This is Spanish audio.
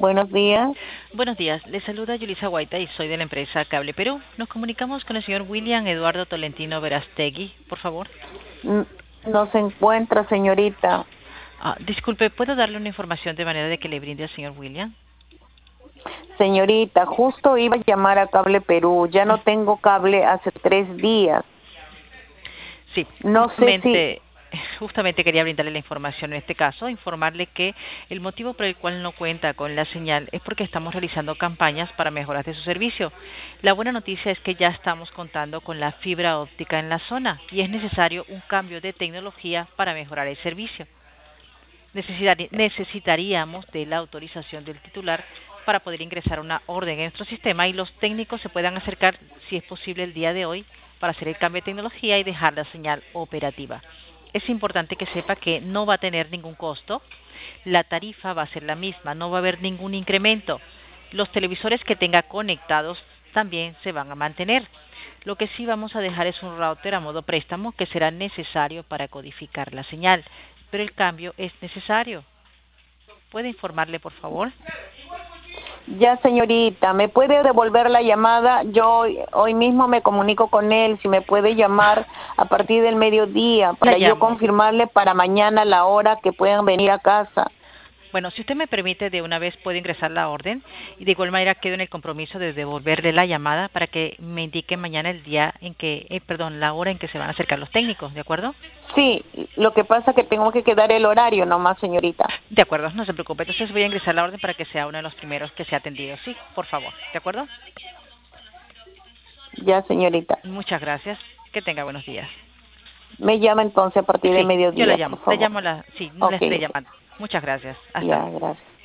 Buenos días. Buenos días, le saluda Yulisa Guaita y soy de la empresa Cable Perú. Nos comunicamos con el señor William Eduardo Tolentino Verastegui, por favor. N- No se encuentra, señorita. Disculpe, ¿puedo darle una información de manera de que le brinde al señor William? Señorita, justo iba a llamar a Cable Perú. Ya no tengo cable hace 3 días. Sí, No sé si... justamente quería brindarle la información en este caso, informarle que el motivo por el cual no cuenta con la señal es porque estamos realizando campañas para mejoras de su servicio. La buena noticia es que ya estamos contando con la fibra óptica en la zona y es necesario un cambio de tecnología para mejorar el servicio. Necesitaríamos de la autorización del titular para poder ingresar una orden en nuestro sistema y los técnicos se puedan acercar, si es posible, el día de hoy para hacer el cambio de tecnología y dejar la señal operativa. Es importante que sepa que no va a tener ningún costo, la tarifa va a ser la misma, no va a haber ningún incremento. Los televisores que tenga conectados también se van a mantener. Lo que sí vamos a dejar es un router a modo préstamo que será necesario para codificar la señal, pero el cambio es necesario. ¿Puede informarle, por favor? Ya, señorita, ¿me puede devolver la llamada? Yo hoy mismo me comunico con él, si me puede llamar a partir del mediodía La para yo llamo. confirmarle para mañana la hora que puedan venir a casa. Bueno, si usted me permite, de una vez puedo ingresar la orden y de igual manera quedo en el compromiso de devolverle la llamada para que me indique mañana el día en que, la hora en que se van a acercar los técnicos, ¿de acuerdo? Sí, lo que pasa es que tengo que quedar el horario nomás, señorita. De acuerdo, no se preocupe. Entonces voy a ingresar la orden para que sea uno de los primeros que sea atendido. Sí, por favor, ¿de acuerdo? Ya, señorita. Muchas gracias. Que tenga buenos días. Me llama entonces a partir del Sí, yo la mediodía, por llamo. favor. Sí, le Ok, estaré ok. llamando. Muchas gracias. Hasta Ya, luego. gracias.